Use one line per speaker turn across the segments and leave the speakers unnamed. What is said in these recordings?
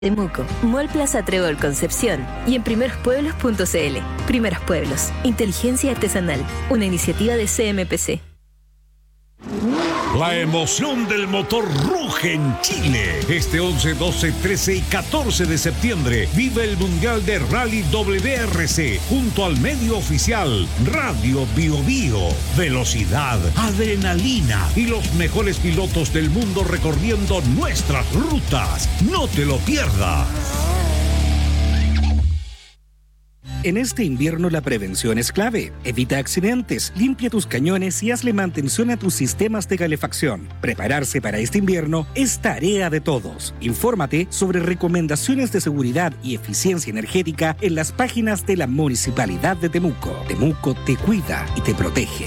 Temuco, Mall Plaza Trébol Concepción y en primerospueblos.cl. Primeros Pueblos, inteligencia artesanal, una iniciativa de CMPC.
La emoción del motor ruge en Chile. Este 11, 12, 13 y 14 de septiembre vive el Mundial de Rally WRC junto al medio oficial Radio Bio Bio. Velocidad, adrenalina y los mejores pilotos del mundo recorriendo nuestras rutas. No te lo pierdas.
En este invierno la prevención es clave. Evita accidentes, limpia tus cañones y hazle mantención a tus sistemas de calefacción. Prepararse para este invierno es tarea de todos. Infórmate sobre recomendaciones de seguridad y eficiencia energética en las páginas de la Municipalidad de Temuco. Temuco te cuida y te protege.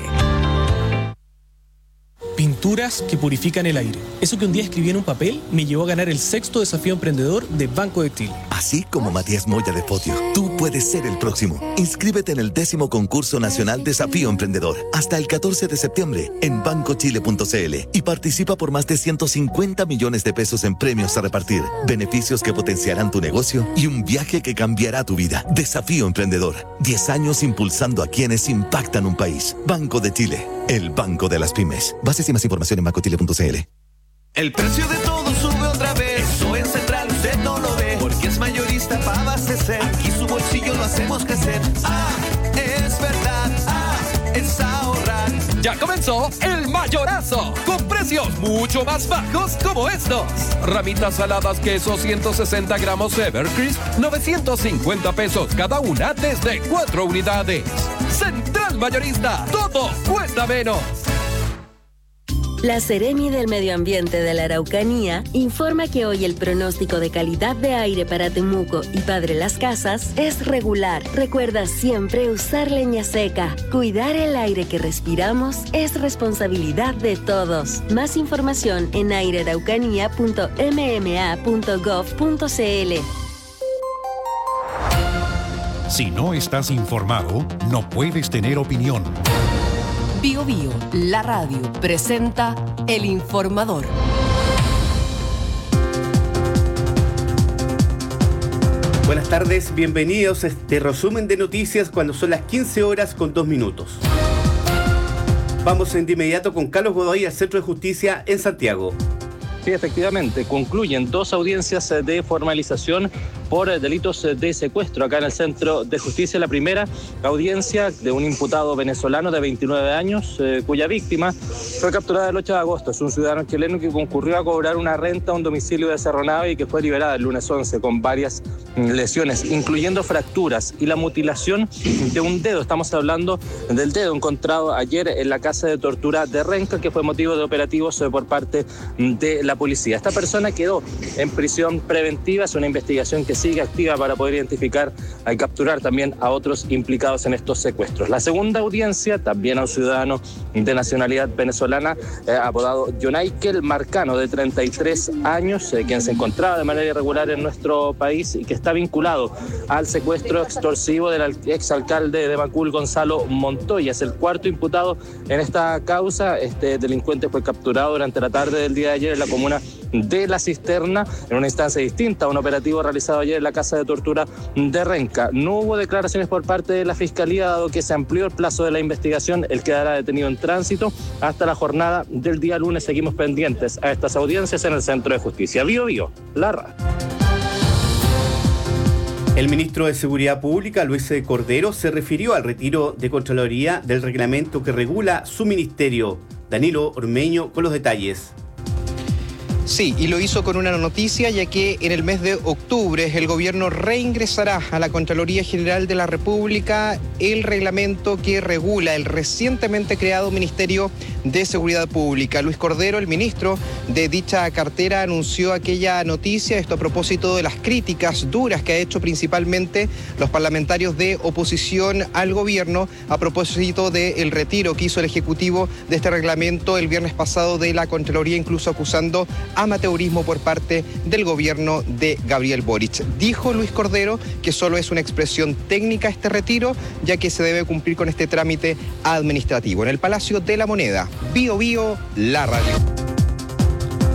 Pinturas que purifican el aire. Eso que un día escribí en un papel me llevó a ganar el 6º desafío emprendedor de Banco de Chile.
Así como Matías Moya de Fodio, tú puedes ser el próximo. Inscríbete en el 10º Concurso Nacional Desafío Emprendedor hasta el 14 de septiembre en bancochile.cl y participa por más de 150 millones de pesos en premios a repartir, beneficios que potenciarán tu negocio y un viaje que cambiará tu vida. Desafío Emprendedor. 10 años impulsando a quienes impactan un país. Banco de Chile, el banco de las pymes. Bases y más información en bancochile.cl.
El precio de todo sube otra vez. Eso en Central usted no lo ve, porque es mayorista para abastecer. Aquí su bolsillo lo hacemos crecer. Ah, es verdad. Ah, es ahorrar.
Ya comenzó el mayorazo, con precios mucho más bajos como estos. Ramitas saladas queso 160 gramos Evercrisp, 950 pesos cada una desde 4 unidades. Central Mayorista, todo cuesta menos.
La Seremi del Medio Ambiente de la Araucanía informa que hoy el pronóstico de calidad de aire para Temuco y Padre Las Casas es regular. Recuerda siempre usar leña seca. Cuidar el aire que respiramos es responsabilidad de todos. Más información en airearaucanía.mma.gov.cl.
Si no estás informado, no puedes tener opinión.
Bio Bio, la radio, presenta El Informador.
Buenas tardes, bienvenidos a este resumen de noticias cuando son las 15 horas con 2 minutos. Vamos de inmediato con Carlos Godoy al Centro de Justicia en Santiago.
Sí, efectivamente, concluyen 2 audiencias de formalización por delitos de secuestro acá en el Centro de Justicia. La primera audiencia de un imputado venezolano de 29 años, cuya víctima fue capturada el 8 de agosto. Es un ciudadano chileno que concurrió a cobrar una renta a un domicilio de Cerro Navia y que fue liberada el lunes 11 con varias lesiones, incluyendo fracturas y la mutilación de un dedo. Estamos hablando del dedo encontrado ayer en la casa de tortura de Renca, que fue motivo de operativos por parte de la policía. Esta persona quedó en prisión preventiva. Es una investigación que sigue activa para poder identificar y capturar también a otros implicados en estos secuestros. La segunda audiencia, también a un ciudadano de nacionalidad venezolana, apodado Yonaikel Marcano, de 33 años, quien se encontraba de manera irregular en nuestro país y que está vinculado al secuestro extorsivo del exalcalde de Macul, Gonzalo Montoya. Es el 4º imputado en esta causa. Este delincuente fue capturado durante la tarde del día de ayer en la comuna de La Cisterna, en una instancia distinta a un operativo realizado ayer en la casa de tortura de Renca. No hubo declaraciones por parte de la Fiscalía, dado que se amplió el plazo de la investigación. Él quedará detenido en tránsito hasta la jornada del día lunes. Seguimos pendientes a estas audiencias en el Centro de Justicia. Bio Bio, la radio.
El ministro de Seguridad Pública, Luis Cordero, se refirió al retiro de Contraloría del reglamento que regula su ministerio. Danilo Ormeño con los detalles.
Sí, y lo hizo con una noticia, ya que en el mes de octubre el gobierno reingresará a la Contraloría General de la República el reglamento que regula el recientemente creado Ministerio de Seguridad Pública. Luis Cordero, el ministro de dicha cartera, anunció aquella noticia, esto a propósito de las críticas duras que ha hecho principalmente los parlamentarios de oposición al gobierno a propósito del retiro que hizo el Ejecutivo de este reglamento el viernes pasado de la Contraloría, incluso acusando amateurismo por parte del gobierno de Gabriel Boric. Dijo Luis Cordero que solo es una expresión técnica este retiro, ya que se debe cumplir con este trámite administrativo. En el Palacio de la Moneda, Bio Bio, la radio.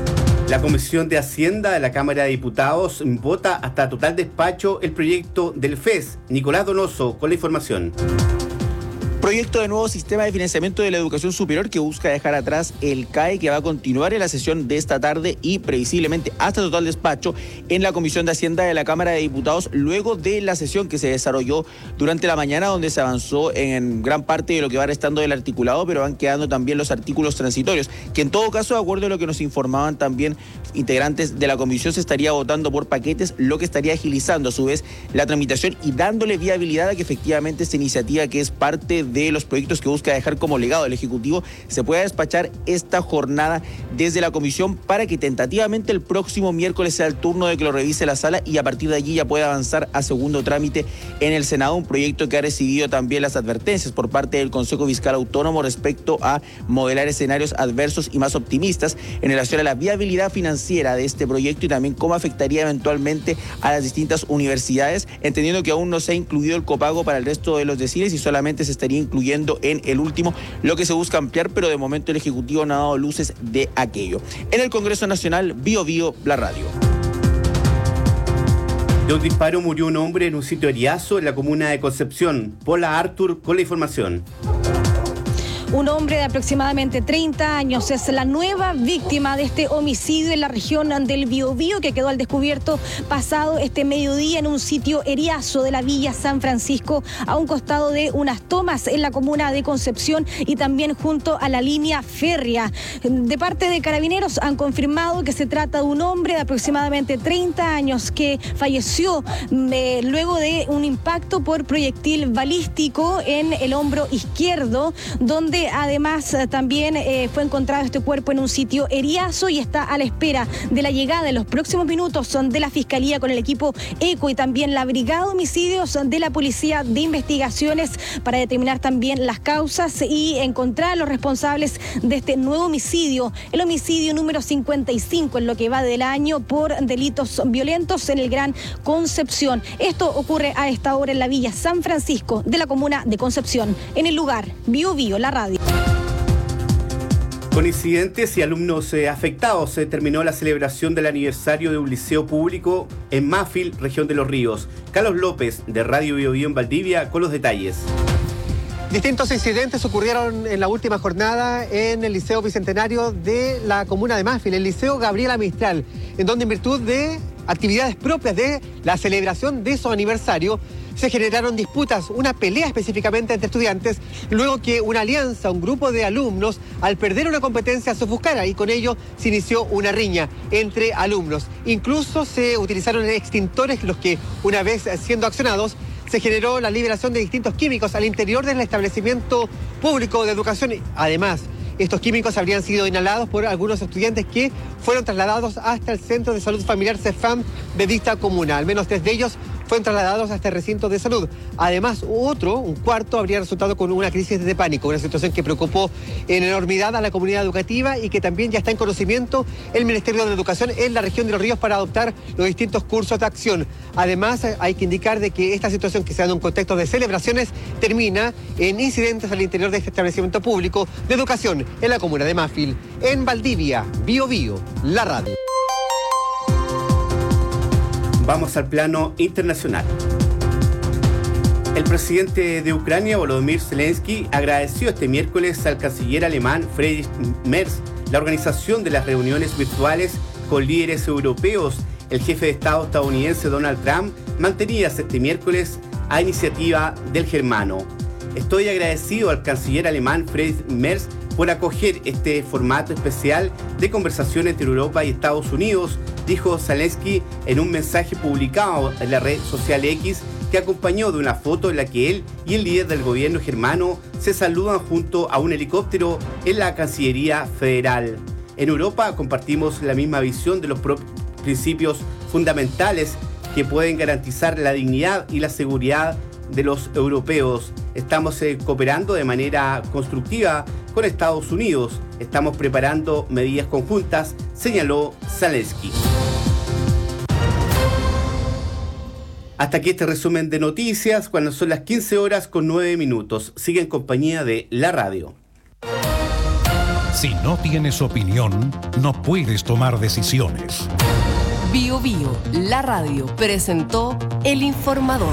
La Comisión de Hacienda de la Cámara de Diputados vota hasta total despacho el proyecto del FES. Nicolás Donoso con la información.
Proyecto de nuevo sistema de financiamiento de la educación superior que busca dejar atrás el CAE, que va a continuar en la sesión de esta tarde y previsiblemente hasta total despacho en la Comisión de Hacienda de la Cámara de Diputados, luego de la sesión que se desarrolló durante la mañana, donde se avanzó en gran parte de lo que va restando del articulado, pero van quedando también los artículos transitorios, que en todo caso, de acuerdo a lo que nos informaban también integrantes de la comisión, se estaría votando por paquetes, lo que estaría agilizando a su vez la tramitación y dándole viabilidad a que efectivamente esta iniciativa, que es parte de los proyectos que busca dejar como legado el Ejecutivo, se pueda despachar esta jornada desde la comisión para que tentativamente el próximo miércoles sea el turno de que lo revise la sala y a partir de allí ya pueda avanzar a segundo trámite en el Senado, un proyecto que ha recibido también las advertencias por parte del Consejo Fiscal Autónomo respecto a modelar escenarios adversos y más optimistas en relación a la viabilidad financiera de este proyecto y también cómo afectaría eventualmente a las distintas universidades, entendiendo que aún no se ha incluido el copago para el resto de los deciles y solamente se estaría incluyendo en el último, lo que se busca ampliar, pero de momento el Ejecutivo no ha dado luces de aquello. En el Congreso Nacional, Bio Bio, la radio.
De un disparo murió un hombre en un sitio Eriazo en la comuna de Concepción. Paula Artur con la información.
Un hombre de aproximadamente 30 años es la nueva víctima de este homicidio en la región del Biobío, que quedó al descubierto pasado este mediodía en un sitio Eriazo de la Villa San Francisco, a un costado de unas tomas en la comuna de Concepción y también junto a la línea férrea. De parte de Carabineros han confirmado que se trata de un hombre de aproximadamente 30 años que falleció luego de un impacto por proyectil balístico en el hombro izquierdo, donde además también fue encontrado este cuerpo en un sitio Eriazo y está a la espera de la llegada en los próximos minutos de la Fiscalía con el equipo ECO y también la Brigada de Homicidios de la Policía de Investigaciones para determinar también las causas y encontrar a los responsables de este nuevo homicidio, el homicidio número 55 en lo que va del año por delitos violentos en el Gran Concepción. Esto ocurre a esta hora en la Villa San Francisco de la comuna de Concepción. En el lugar, Bio Bio, la radio.
Con incidentes y alumnos afectados, se terminó la celebración del aniversario de un liceo público en Mafil, región de Los Ríos. Carlos López, de Radio Bio Bio en Valdivia, con los detalles.
Distintos incidentes ocurrieron en la última jornada en el Liceo Bicentenario de la comuna de Mafil, el Liceo Gabriela Mistral, en donde en virtud de actividades propias de la celebración de su aniversario, se generaron disputas, una pelea específicamente entre estudiantes, luego que una alianza, un grupo de alumnos, al perder una competencia se ofuscara y con ello se inició una riña entre alumnos. Incluso se utilizaron extintores, los que una vez siendo accionados, se generó la liberación de distintos químicos al interior del establecimiento público de educación. Además, estos químicos habrían sido inhalados por algunos estudiantes que fueron trasladados hasta el Centro de Salud Familiar CEFAM de dicha comuna. Al menos 3 de ellos fueron trasladados a este recinto de salud. Además, un cuarto, habría resultado con una crisis de pánico, una situación que preocupó en enormidad a la comunidad educativa y que también ya está en conocimiento el Ministerio de Educación en la región de Los Ríos para adoptar los distintos cursos de acción. Además, hay que indicar de que esta situación, que se da en un contexto de celebraciones, termina en incidentes al interior de este establecimiento público de educación en la comuna de Mafil. En Valdivia, Bio Bio, la radio.
Vamos al plano internacional. El presidente de Ucrania, Volodymyr Zelensky, agradeció este miércoles al canciller alemán Friedrich Merz la organización de las reuniones virtuales con líderes europeos. El jefe de Estado estadounidense Donald Trump mantenía este miércoles a iniciativa del germano. Estoy agradecido al canciller alemán Friedrich Merz por acoger este formato especial de conversación entre Europa y Estados Unidos, dijo Zelensky en un mensaje publicado en la red social X, que acompañó de una foto en la que él y el líder del gobierno germano se saludan junto a un helicóptero en la Cancillería Federal. En Europa compartimos la misma visión de los principios fundamentales que pueden garantizar la dignidad y la seguridad de los europeos. Estamos cooperando de manera constructiva con Estados Unidos. Estamos preparando medidas conjuntas, señaló Zelensky. Hasta aquí este resumen de noticias, cuando son las 15 horas con 9 minutos. Sigue en compañía de la radio.
Si no tienes opinión, no puedes tomar decisiones.
Bio Bio, la radio, presentó El Informador.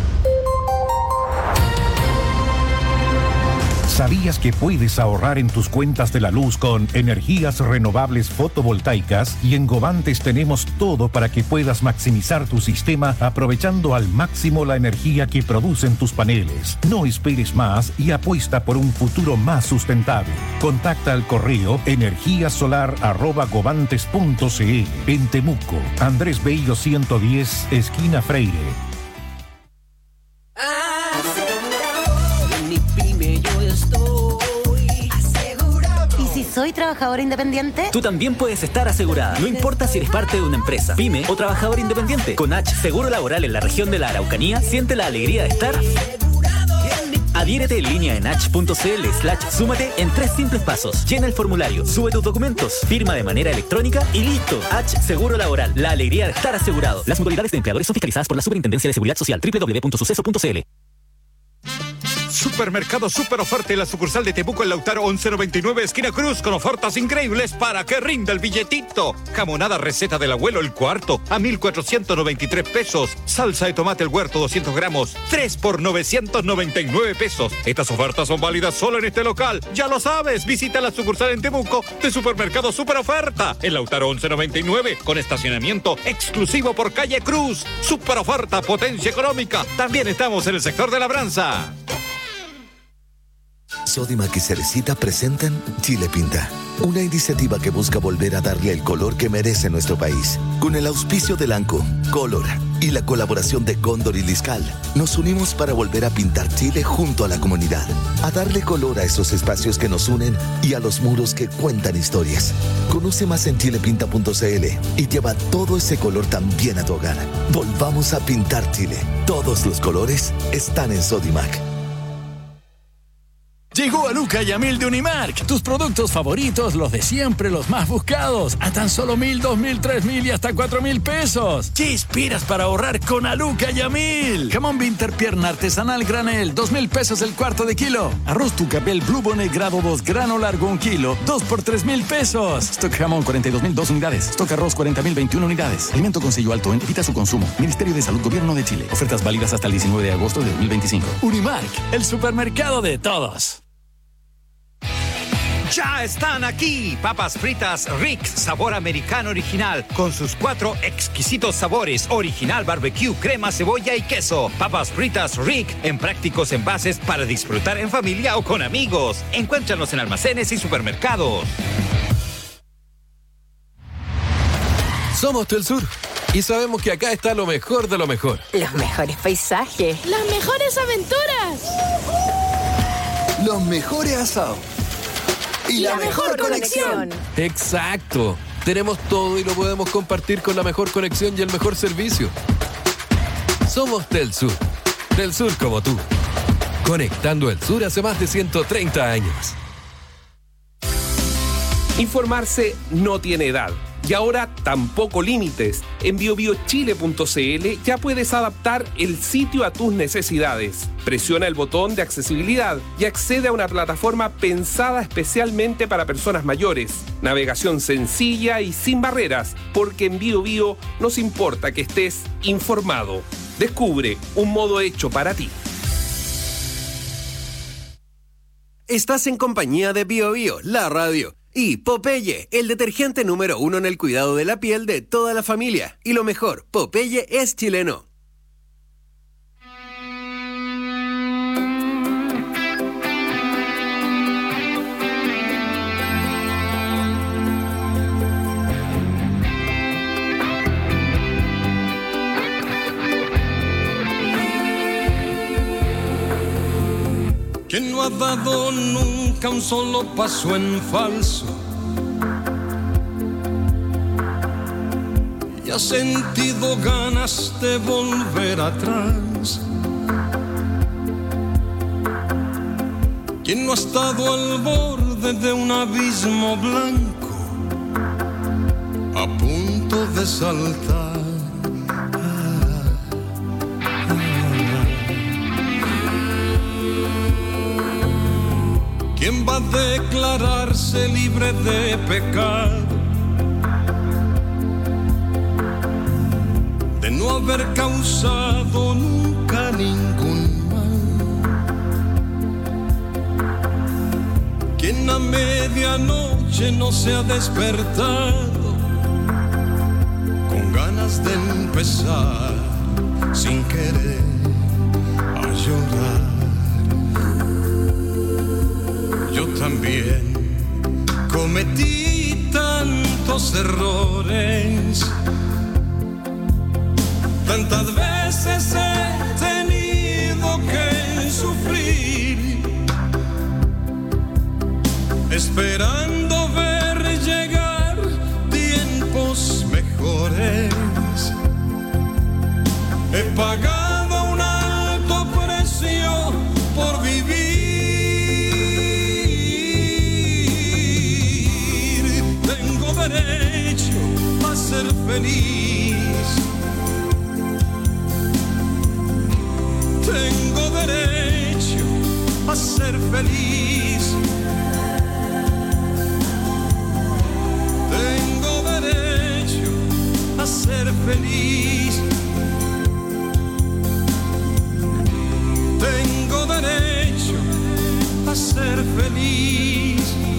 ¿Sabías que puedes ahorrar en tus cuentas de la luz con energías renovables fotovoltaicas? Y en Govantes tenemos todo para que puedas maximizar tu sistema aprovechando al máximo la energía que producen tus paneles. No esperes más y apuesta por un futuro más sustentable. Contacta al correo energiasolar@govantes.cl. En Temuco, Andrés Bello 110, esquina Freire.
¿Soy trabajador independiente?
Tú también puedes estar asegurada. No importa si eres parte de una empresa, pyme o trabajador independiente. Con H Seguro Laboral en la región de la Araucanía, siente la alegría de estar Adhiérete en línea en h.cl/súmate en 3 simples pasos. Llena el formulario, sube tus documentos, firma de manera electrónica y listo. H Seguro Laboral, la alegría de estar asegurado. Las modalidades de empleadores son fiscalizadas por la Superintendencia de Seguridad Social. www.suceso.cl.
Supermercado Super Oferta en la sucursal de Temuco en Lautaro 1199, esquina Cruz, con ofertas increíbles para que rinda el billetito. Jamonada receta del abuelo el cuarto a 1,493 pesos. Salsa de tomate el huerto 200 gramos, 3 por 999 pesos. Estas ofertas son válidas solo en este local. Ya lo sabes, visita la sucursal en Temuco de Supermercado Super Oferta en Lautaro 1199, con estacionamiento exclusivo por calle Cruz. Super Oferta, potencia económica. También estamos en el sector de labranza.
Sodimac y Cerecita presentan Chile Pinta, una iniciativa que busca volver a darle el color que merece nuestro país. Con el auspicio de Lanco, Color y la colaboración de Cóndor y Liscal, nos unimos para volver a pintar Chile junto a la comunidad, a darle color a esos espacios que nos unen y a los muros que cuentan historias. Conoce más en chilepinta.cl y lleva todo ese color también a tu hogar. Volvamos a pintar Chile. Todos los colores están en Sodimac.
Llegó a Luca y a 1000 de Unimark. Tus productos favoritos, los de siempre, los más buscados. A tan solo 1,000, 2,000, 3,000 y hasta 4,000 pesos. ¿Qué esperas para ahorrar con Aluca y a 1000? Jamón Winter pierna artesanal granel, 2,000 pesos el cuarto de kilo. Arroz Tucapel Blue Bonnet grado 2, grano largo 1 kilo, 2 por 3,000 pesos. Stock jamón 42,000, 2 unidades. Stock arroz 40,000, 21 unidades. Alimento con sello alto, evita su consumo. Ministerio de Salud, Gobierno de Chile. Ofertas válidas hasta el 19 de agosto de 2025. Unimark, el supermercado de todos.
Ya están aquí, papas fritas Rick, sabor americano original, con sus 4 exquisitos sabores, original barbecue, crema, cebolla y queso. Papas fritas Rick, en prácticos envases para disfrutar en familia o con amigos. Encuéntranos en almacenes y supermercados.
Somos Telsur y sabemos que acá está lo mejor de lo mejor.
Los mejores paisajes.
Las mejores aventuras.
Los mejores asados. Y la mejor conexión.
Exacto. Tenemos todo y lo podemos compartir con la mejor conexión y el mejor servicio. Somos Telsur. Telsur como tú. Conectando el sur hace más de 130 años.
Informarse no tiene edad. Y ahora tampoco límites. En biobiochile.cl ya puedes adaptar el sitio a tus necesidades. Presiona el botón de accesibilidad y accede a una plataforma pensada especialmente para personas mayores. Navegación sencilla y sin barreras, porque en BioBio nos importa que estés informado. Descubre un modo hecho para ti.
Estás en compañía de BioBio, la radio. Y Popeye, el detergente número 1 en el cuidado de la piel de toda la familia. Y lo mejor, Popeye es chileno.
Que no ha dado nunca un solo paso en falso y ha sentido ganas de volver atrás. Quien no ha estado al borde de un abismo blanco a punto de saltar. ¿Quién va a declararse hace libre de pecado, de no haber causado nunca ningún mal. Quien a medianoche no se ha despertado con ganas de empezar sin querer a llorar. Yo también cometí tantos errores, tantas veces he tenido que sufrir, esperando ver llegar tiempos mejores. He pagado un alto precio por vivir. Tengo derecho a ser feliz. Tengo derecho a ser feliz. Tengo derecho a ser feliz. Tengo derecho a ser feliz.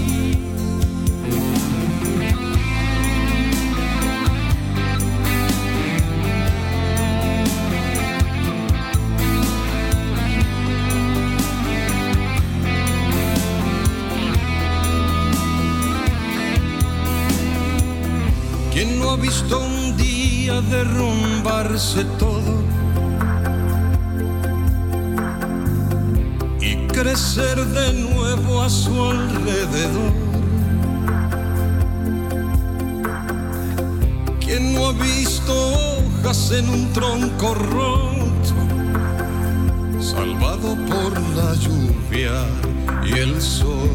¿Quién no ha visto un día derrumbarse todo y crecer de nuevo a su alrededor? ¿Quién no ha visto hojas en un tronco roto, salvado por la lluvia y el sol?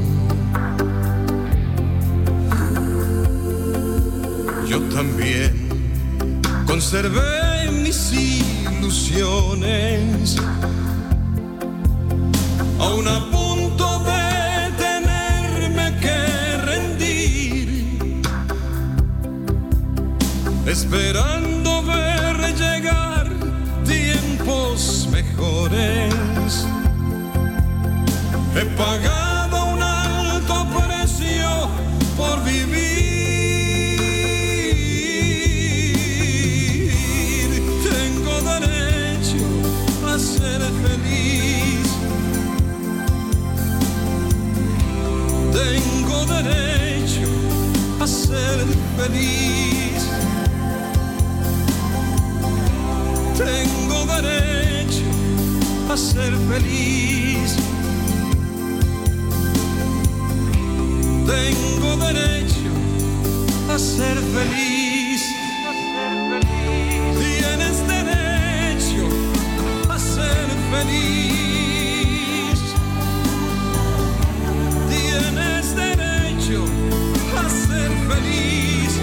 Yo también conservé mis ilusiones, aún a punto de tenerme que rendir, esperando ver llegar tiempos mejores. He pagado un alto precio por vivir. Ser feliz. Tengo derecho a ser feliz. Tengo derecho a ser feliz. Tengo derecho a ser feliz. Tienes derecho a ser feliz. Tienes derecho a ser feliz.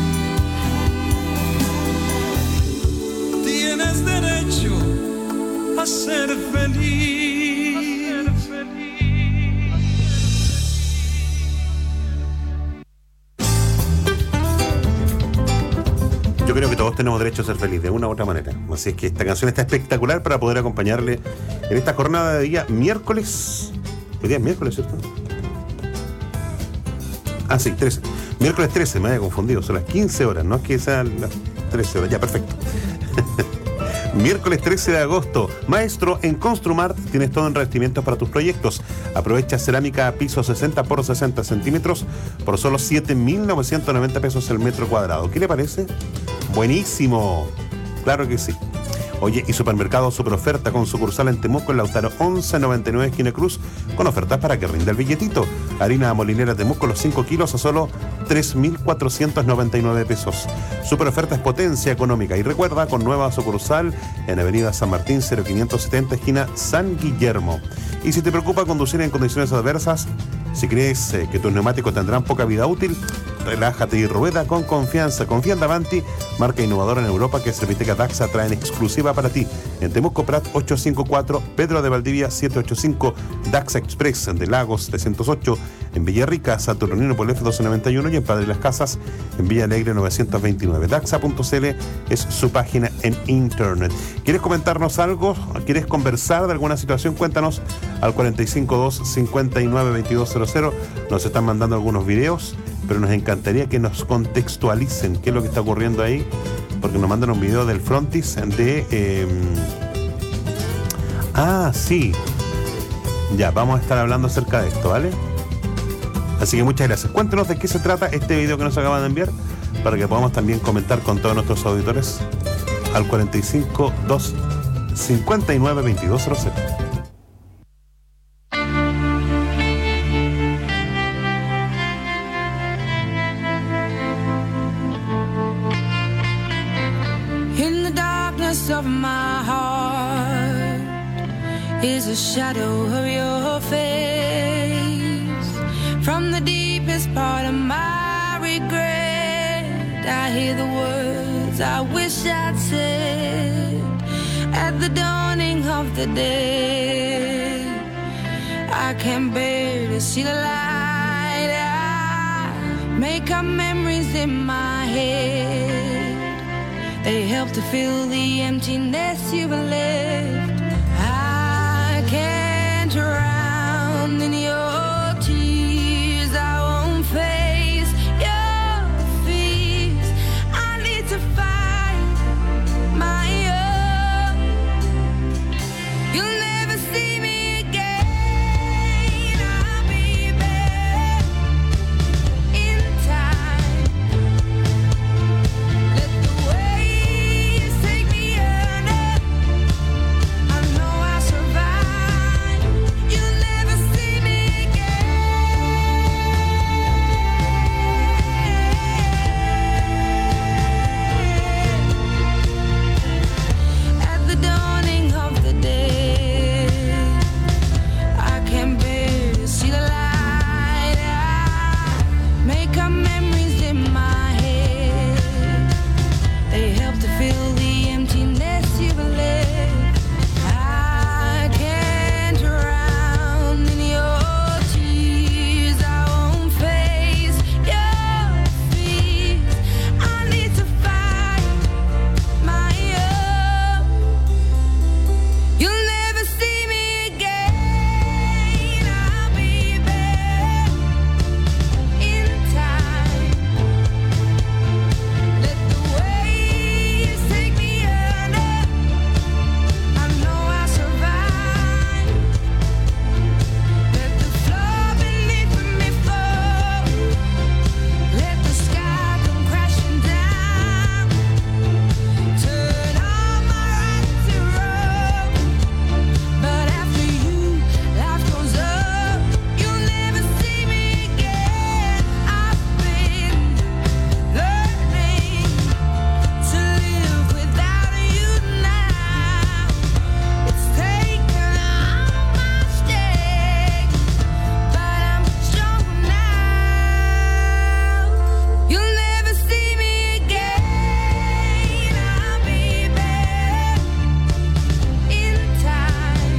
Tienes derecho a ser feliz.
Yo creo que todos tenemos derecho a ser felices de una u otra manera. Así es que esta canción está espectacular para poder acompañarle en esta jornada de día miércoles. Hoy día es miércoles, ¿cierto? Ah, sí, 13. Miércoles 13, me había confundido. Son las 15 horas, no es que sean las 13 horas. Ya, perfecto. Miércoles 13 de agosto, maestro, en Construmart tienes todo en revestimientos para tus proyectos. Aprovecha cerámica a piso 60 por 60 centímetros por solo 7.990 pesos el metro cuadrado. ¿Qué le parece? Buenísimo. Claro que sí. Oye, y Supermercado Super Oferta con sucursal en Temuco, en Lautaro 1199 esquina Cruz, con ofertas para que rinda el billetito. Harina molinera Temuco, los 5 kilos a solo 3.499 pesos. Super Oferta es potencia económica. Y recuerda, con nueva sucursal en Avenida San Martín 0570 esquina San Guillermo. Y si te preocupa conducir en condiciones adversas, si crees que tus neumáticos tendrán poca vida útil, relájate y rueda con confianza. Confía en Davanti, marca innovadora en Europa que Serviteca Daxa trae en exclusiva para ti. En Temuco Prat 854, Pedro de Valdivia 785, Daxa Express de Lagos 308, en Villarrica, Saturnino por F1291 y en Padre Las Casas, en Villa Alegre 929. Daxa.cl es su página en internet. ¿Quieres comentarnos algo? ¿Quieres conversar de alguna situación? Cuéntanos al 452-592200. Nos están mandando algunos videos, pero nos encantaría que nos contextualicen qué es lo que está ocurriendo ahí, porque nos mandan un video del frontis de... sí. Ya, vamos a estar hablando acerca de esto, ¿vale? Así que muchas gracias. Cuéntenos de qué se trata este video que nos acaban de enviar, para que podamos también comentar con todos nuestros auditores al 452-592200.
Of my heart is a shadow of your face. From the deepest part of my regret, I hear the words I wish I'd said at the dawning of the day. I can't bear to see the light. I make up memories in my head. They help to fill the emptiness you've left. I can't drown in your tears. I won't face your fears. I need to find my own. You'll never see me again. I'll be back in time. Let the waves take me under. I know I'll survive. You'll never see me again. At the dawning of the day, I can't bear to see the light. I make up memories in my head. They help to fill the emptiness you've left. I can't drown in your tears. I won't face your fears. I need to find my own. You'll never see me again. I'll be back in time. Let the waves take me under. I know I'll survive. Let the floor beneath me fall. Let the sky come crashing down. Turn all my right to wrong. But after you, life goes up. You'll never see me again. I've been learning to live without you now. It's taken all my strength, but I'm strong now. You'll never see me again. I'll be back in time.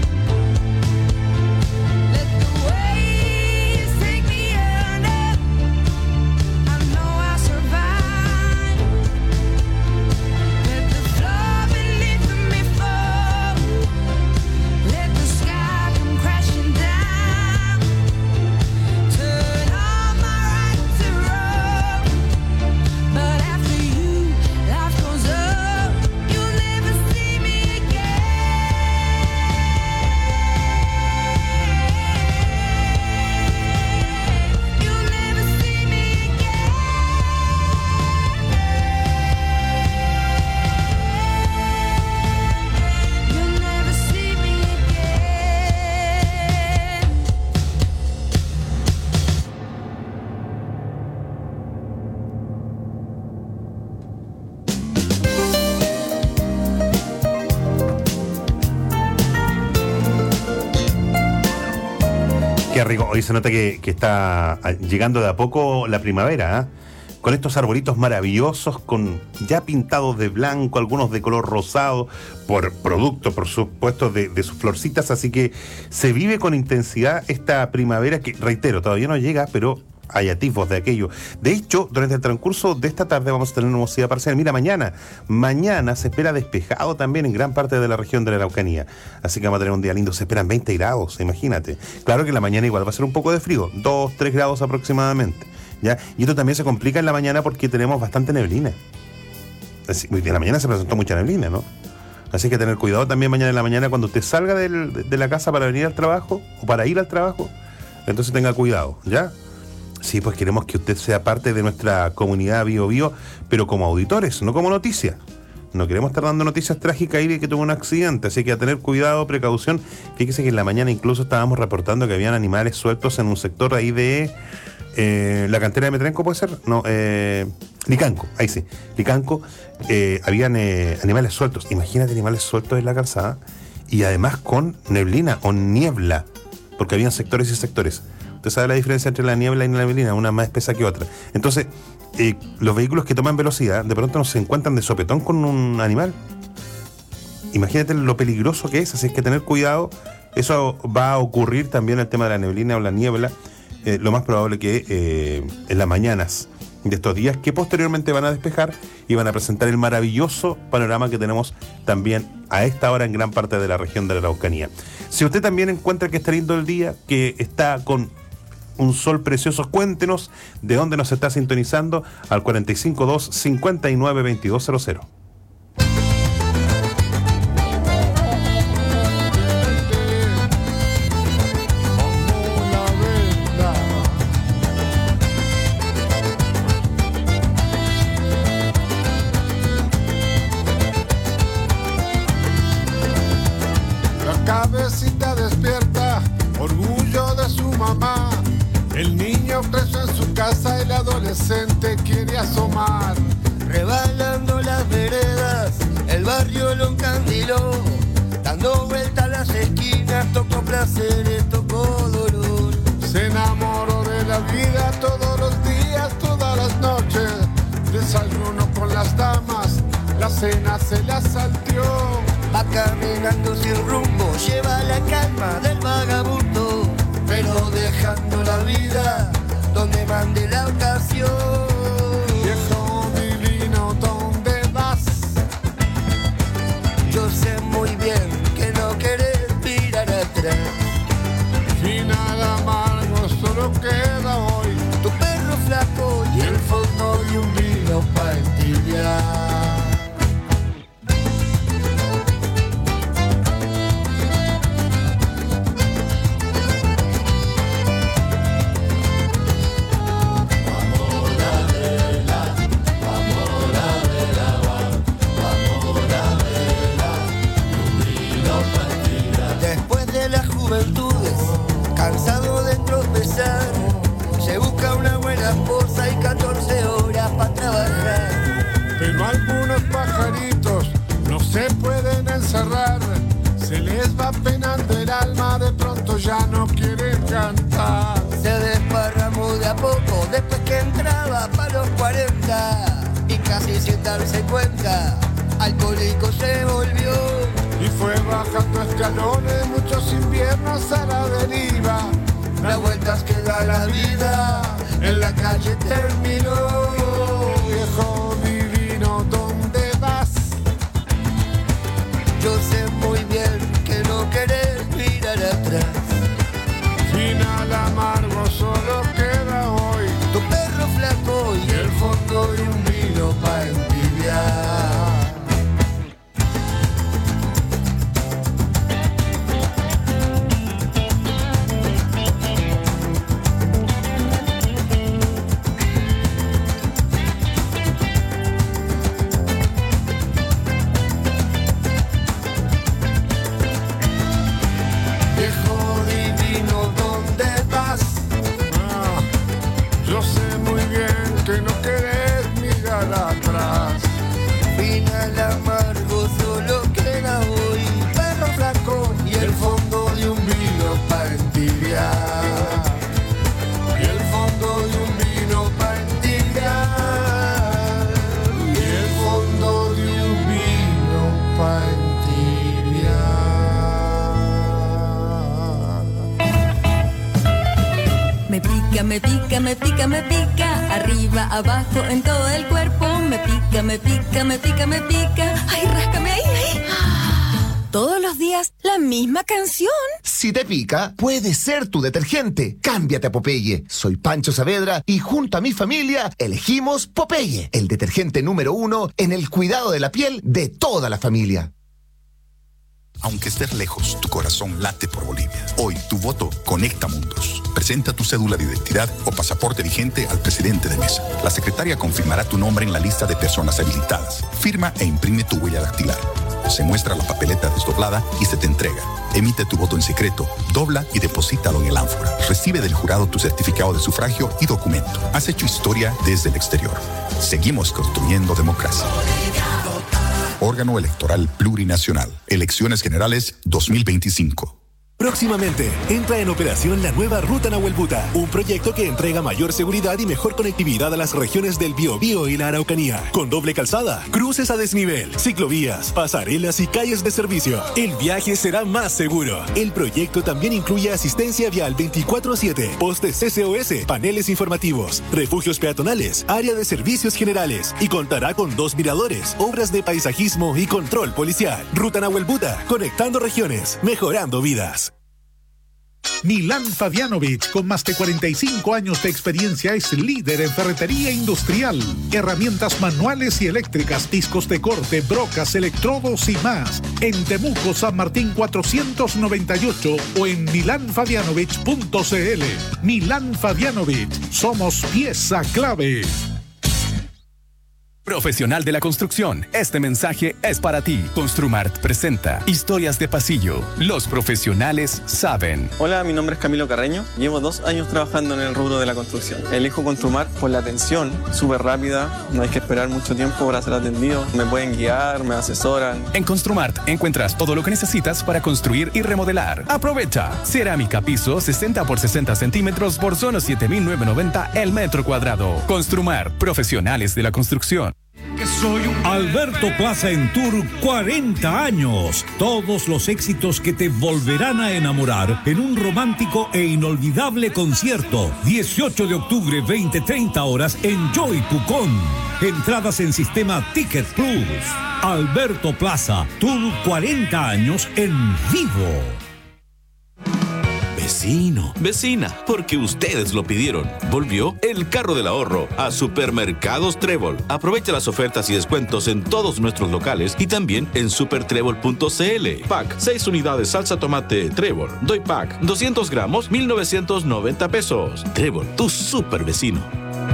Let the waves take me under. I know I'll survive. Let the floor beneath me fall. Let the sky come crashing down. Turn all my right to wrong. But after you, life goes up. You'll never see me again. You'll never see me again. You'll never see me again.
Qué rico. Hoy se nota que está llegando de a poco la primavera, ¿eh? con estos arbolitos maravillosos, ya pintados de blanco, algunos de color rosado, por producto, por supuesto, de sus florcitas. Así que se vive con intensidad esta primavera que, reitero, todavía no llega, pero hay atisbos de aquello. De hecho, durante el transcurso de esta tarde vamos a tener nubosidad parcial. Mira, mañana se espera despejado también en gran parte de la región de la Araucanía. Así que vamos a tener un día lindo. Se esperan 20 grados, imagínate. Claro que en la mañana igual va a ser un poco de frío, 2-3 grados aproximadamente, ¿ya? Y esto también se complica en la mañana porque tenemos bastante neblina. En la mañana se presentó mucha neblina, ¿no? Así que tener cuidado también mañana en la mañana cuando usted salga de la casa para venir al trabajo o para ir al trabajo. Entonces tenga cuidado, ¿ya? Sí, pues queremos que usted sea parte de nuestra comunidad Bio Bio, pero como auditores, no como noticias. No queremos estar dando noticias trágicas y de que tuvo un accidente, así que a tener cuidado, precaución. Fíjese que en la mañana incluso estábamos reportando que habían animales sueltos en un sector ahí de la cantera de Metrenco, ¿puede ser? No, Licanco, ahí sí, Licanco. Habían animales sueltos, imagínate animales sueltos en la calzada y además con neblina o niebla, porque habían sectores y sectores. Usted sabe la diferencia entre la niebla y la neblina, una más espesa que otra. Entonces, los vehículos que toman velocidad, de pronto no se encuentran de sopetón con un animal. Imagínate lo peligroso que es, así es que tener cuidado. Eso va a ocurrir también el tema de la neblina o la niebla. Lo más probable que en las mañanas de estos días, que posteriormente van a despejar y van a presentar el maravilloso panorama que tenemos también a esta hora en gran parte de la región de la Araucanía. Si usted también encuentra que está lindo el día, que está con un sol precioso, cuéntenos de dónde nos está sintonizando al 452-592200.
La cabecita despierta, orgullo de su mamá. El niño preso en su casa, el adolescente quiere asomar.
Rebalando las veredas, el barrio lo encandiló. Dando vueltas a las esquinas, tocó placeres, tocó dolor.
Se enamoró de la vida todos los días, todas las noches. Desayuno con las damas, la cena se la salteó.
Va caminando sin rumbo, lleva la calma del vagabundo, pero dejando la vida donde mande la ocasión.
Viejo divino, ¿dónde vas?
Yo sé muy bien que no querés mirar atrás.
Final amargo solo queda hoy,
tu perro flaco y el fondo de un vino para entibiar. Cansado de tropezar, se busca una buena esposa y 14 horas para trabajar.
Pero algunos pajaritos no se pueden encerrar, se les va penando el alma, de pronto ya no quieren cantar.
Se desparramó de a poco después que entraba para los 40 y casi sin darse cuenta, alcohólico se volvió.
Y fue bajando escalones, muchos inviernos a la deriva.
Las vueltas que da la vida, en la calle terminó.
Viejo divino, ¿dónde vas?
Yo sé muy bien que no querés mirar atrás.
Final amargo solo queda hoy,
tu perro flaco y el fondo de un vino para entibiar.
Viejo divino, ¿dónde vas?
pica, me pica, me pica, me pica. Arriba, abajo, en todo el cuerpo. Me pica, me pica, me pica, me pica. Ay, ráscame ahí, ahí. Todos los días, la misma canción.
Si te pica, puede ser tu detergente. Cámbiate a Popeye. Soy Pancho Saavedra y junto a mi familia elegimos Popeye, el detergente número 1 en el cuidado de la piel de toda la familia.
Aunque estés lejos, tu corazón late por Bolivia. Hoy, tu voto conecta mundos. Presenta tu cédula de identidad o pasaporte vigente al presidente de mesa. La secretaria confirmará tu nombre en la lista de personas habilitadas. Firma e imprime tu huella dactilar. Se muestra la papeleta desdoblada y se te entrega. Emite tu voto en secreto, dobla y deposítalo en el ánfora. Recibe del jurado tu certificado de sufragio y documento. Has hecho historia desde el exterior. Seguimos construyendo democracia. Órgano Electoral Plurinacional. Elecciones Generales 2025.
Próximamente, entra en operación la nueva Ruta Nahuelbuta, un proyecto que entrega mayor seguridad y mejor conectividad a las regiones del Biobío y la Araucanía, con doble calzada, cruces a desnivel, ciclovías, pasarelas y calles de servicio. El viaje será más seguro. El proyecto también incluye asistencia vial 24/7, postes SOS, paneles informativos, refugios peatonales, área de servicios generales y contará con 2 miradores, obras de paisajismo y control policial. Ruta Nahuelbuta, conectando regiones, mejorando vidas.
Milán Fabianovich, con más de 45 años de experiencia, es líder en ferretería industrial, herramientas manuales y eléctricas, discos de corte, brocas, electrodos y más. En Temuco, San Martín 498 o en milanfabianovich.cl. Milán Fabianovich, somos pieza clave.
Profesional de la construcción, este mensaje es para ti. Construmart presenta Historias de Pasillo. Los profesionales saben.
Hola, mi nombre es Camilo Carreño. Llevo 2 años trabajando en el rubro de la construcción. Elijo Construmart por la atención, súper rápida. No hay que esperar mucho tiempo para ser atendido. Me pueden guiar, me asesoran.
En Construmart encuentras todo lo que necesitas para construir y remodelar. Aprovecha. Cerámica piso 60 por 60 centímetros por solo 7.990 el metro cuadrado. Construmart, profesionales de la construcción.
Alberto Plaza en Tour 40 años. Todos los éxitos que te volverán a enamorar en un romántico e inolvidable concierto. 18 de octubre, 20-30 horas en Joy Pucón. Entradas en sistema Ticket Plus. Alberto Plaza, Tour 40 años en vivo.
Vecino, vecina, porque ustedes lo pidieron. Volvió el carro del ahorro a Supermercados Trébol. Aprovecha las ofertas y descuentos en todos nuestros locales y también en supertrébol.cl. Pack 6 unidades salsa tomate Trébol. Doy pack 200 gramos, 1.990 pesos. Trébol, tu super vecino.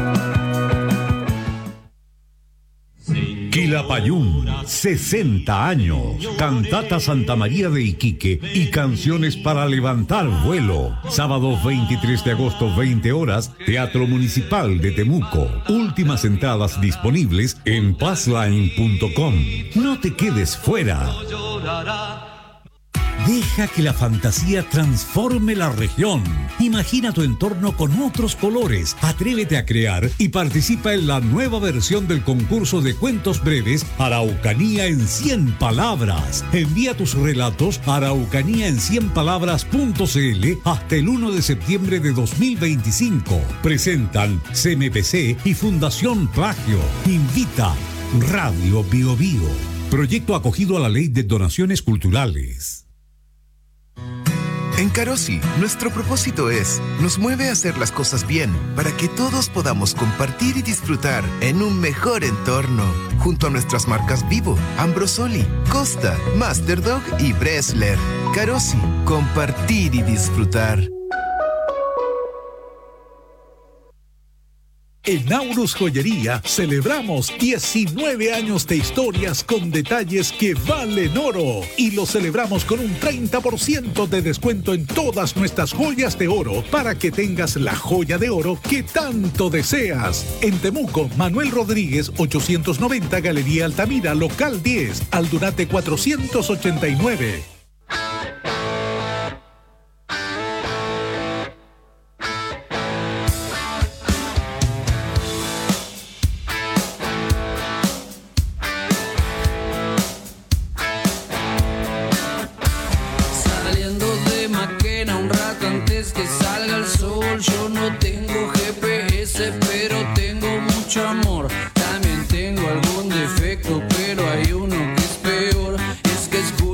Quilapayún, 60 años. Cantata Santa María de Iquique y canciones para levantar vuelo. Sábado 23 de agosto, 20 horas, Teatro Municipal de Temuco. Últimas entradas disponibles en passline.com. No te quedes fuera. Deja que la fantasía transforme la región. Imagina tu entorno con otros colores. Atrévete a crear y participa en la nueva versión del concurso de cuentos breves Araucanía en 100 palabras. Envía tus relatos a araucaníaen100palabras.cl hasta el 1 de septiembre de 2025. Presentan CMPC y Fundación Plagio. Invita Radio Bio Bio. Proyecto acogido a la Ley de Donaciones Culturales.
En Carosi, nuestro propósito nos mueve a hacer las cosas bien para que todos podamos compartir y disfrutar en un mejor entorno. Junto a nuestras marcas Vivo, Ambrosoli, Costa, Masterdog y Bresler. Carosi, compartir y disfrutar.
En Aurus Joyería celebramos 19 años de historias con detalles que valen oro y lo celebramos con un 30% de descuento en todas nuestras joyas de oro para que tengas la joya de oro que tanto deseas. En Temuco, Manuel Rodríguez 890 Galería Altamira, local 10, Aldunate 489.
Saliendo de Maquena un rato antes que salga el sol, yo no tengo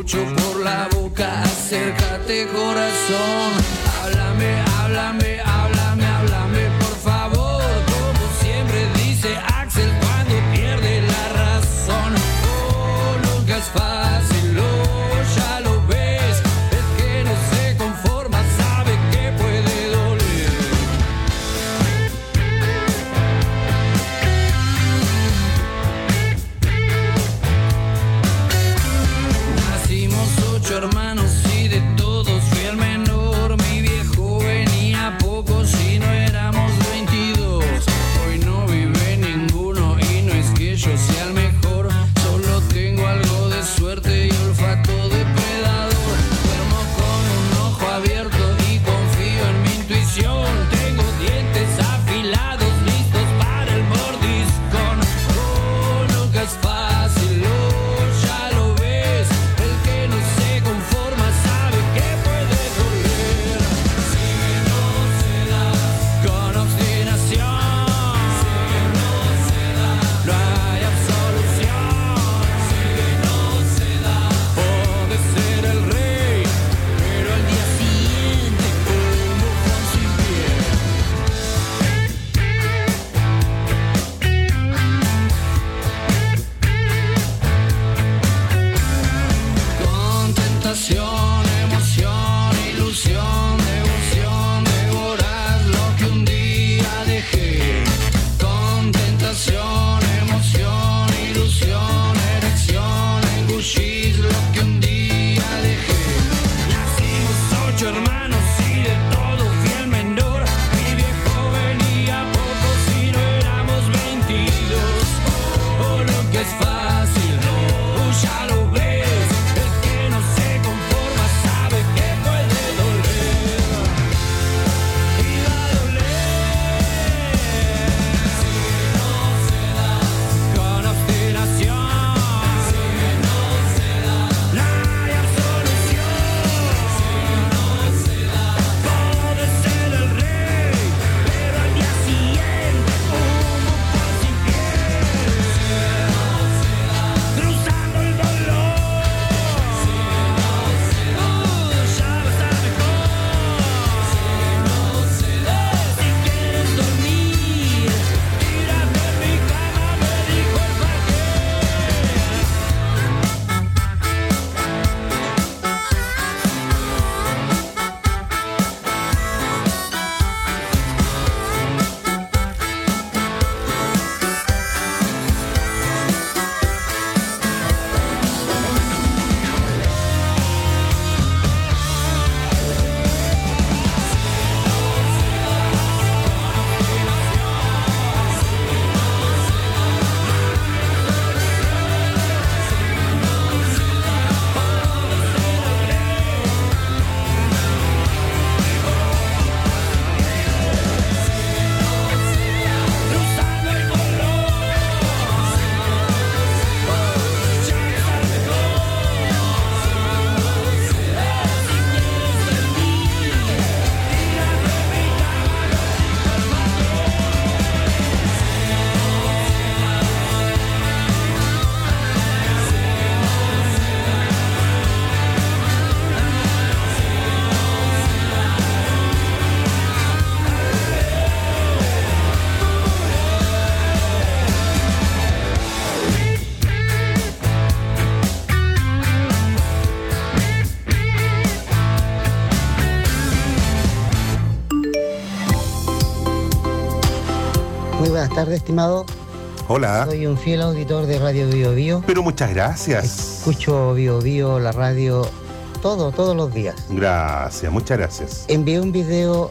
escucho por la boca, acércate corazón. Háblame, háblame, háblame, háblame, por favor. Como siempre dice Axel cuando pierde la razón. Oh, nunca es fácil, oh, ya lo ves. El que no se conforma sabe que puede doler. Nacimos 8 hermanos y de todos fui el menor. Mi viejo venía poco si no éramos 22. Hoy no vive ninguno y no es que yo sea el mejor. Solo tengo algo de suerte y olfato depredador. Duermo con un ojo abierto y confío en mi intuición. Tengo dientes afilados listos para el mordiscón. Oh, nunca es fácil, oh, ya lo ves. El que no se conforma sabe que puede doler. Si no se da con obstinación, si no se da, no hay absolución. Si no se da, puede ser el rey, pero al día siguiente un bufón sin pie. Con tentación, emoción, ilusión, devoción, devorar lo que un día dejé. Con tentación, emoción, ilusión, erección, engullís lo que un día dejé. Nacimos 8 hermanos y de todos fui el menor. Mi viejo venía poco si no éramos 22. Oh, lo que es fácil, oh, ya lo ves. El que no se conforma sabe que puede doler. Y va a doler. Si no se da con obstinación, si no se da, no hay absolución. Si no se da, puede ser el rey, pero al día siguiente un bufón sin piel. Si no se da, cruzando el dolor. Si no se da, ya va a estar mejor. Si no se da, si quieres dormir, tírate en mi cama, me dijo el
Muy buenas tardes, estimado.
Hola.
Soy un fiel auditor de Radio Bio Bio.
Pero muchas gracias.
Escucho Bio Bio, la radio, todos los días.
Gracias, muchas gracias.
Envié un video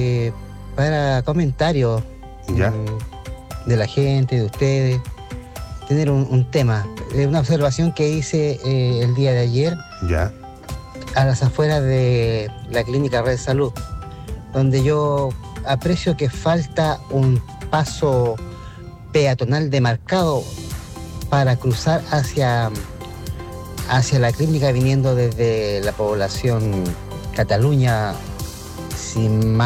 para comentarios
¿Ya?
De la gente, de ustedes. Tener un tema, una observación que hice el día de ayer.
¿Ya?
A las afueras de la clínica Red Salud, donde yo aprecio que falta un paso peatonal demarcado para cruzar hacia la clínica viniendo desde la población Cataluña, si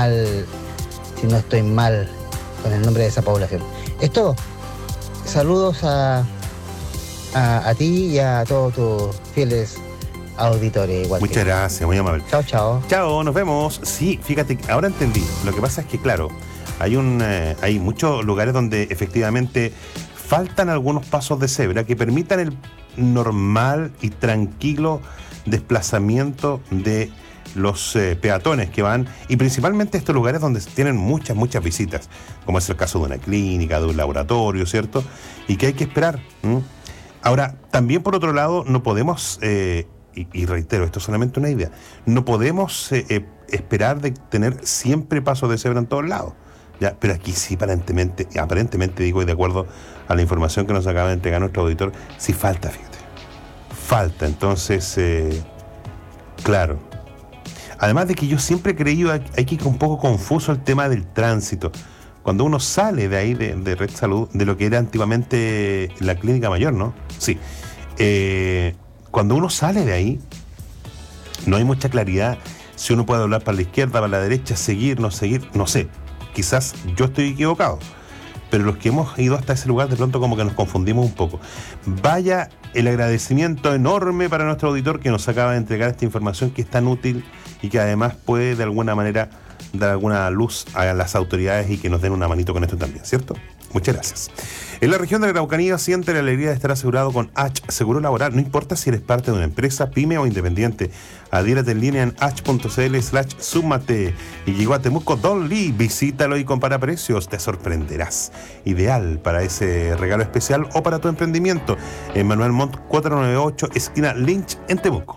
no estoy mal con el nombre de esa población. Es todo. Saludos a ti y a todos tus fieles auditores igual.
Muchas gracias, muy amable.
Chao, chao.
Chao, nos vemos. Sí, fíjate, ahora entendí. Lo que pasa es que, claro, hay muchos lugares donde efectivamente faltan algunos pasos de cebra que permitan el normal y tranquilo desplazamiento de los peatones que van, y principalmente estos lugares donde tienen muchas visitas, como es el caso de una clínica, de un laboratorio, ¿cierto? Y que hay que esperar. Ahora, también por otro lado, no podemos, y reitero, esto es solamente una idea, no podemos esperar de tener siempre pasos de cebra en todos lados. Ya, pero aquí sí, aparentemente digo, y de acuerdo a la información que nos acaba de entregar nuestro auditor, sí falta, fíjate. Falta, entonces, claro. Además de que yo siempre he creído, aquí un poco confuso el tema del tránsito. Cuando uno sale de ahí, de Red Salud, de lo que era antiguamente la Clínica Mayor, ¿no? Sí. Cuando uno sale de ahí, no hay mucha claridad si uno puede hablar para la izquierda, para la derecha, seguir, no sé. Quizás yo estoy equivocado, pero los que hemos ido hasta ese lugar de pronto como que nos confundimos un poco. Vaya el agradecimiento enorme para nuestro auditor que nos acaba de entregar esta información que es tan útil y que además puede de alguna manera dar alguna luz a las autoridades y que nos den una manito con esto también, ¿cierto? Muchas gracias. En la región de la Araucanía siente la alegría de estar asegurado con H Seguro Laboral. No importa si eres parte de una empresa, pyme o independiente. Adhiérate en línea en h.cl/súmate. Y llegó a Temuco Don Lee. Visítalo y compara precios. Te sorprenderás. Ideal para ese regalo especial o para tu emprendimiento. En Manuel Montt 498, esquina Lynch, en Temuco.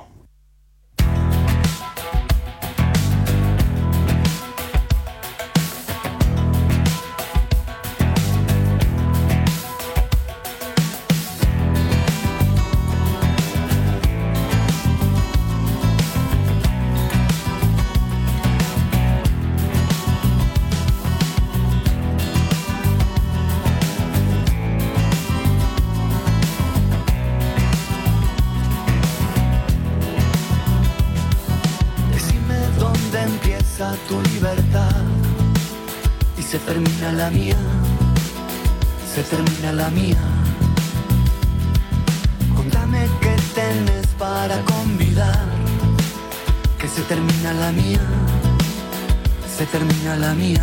Tu libertad y se termina la mía, se termina la mía. Contame qué tenés para convidar, que se termina la mía, se termina la mía.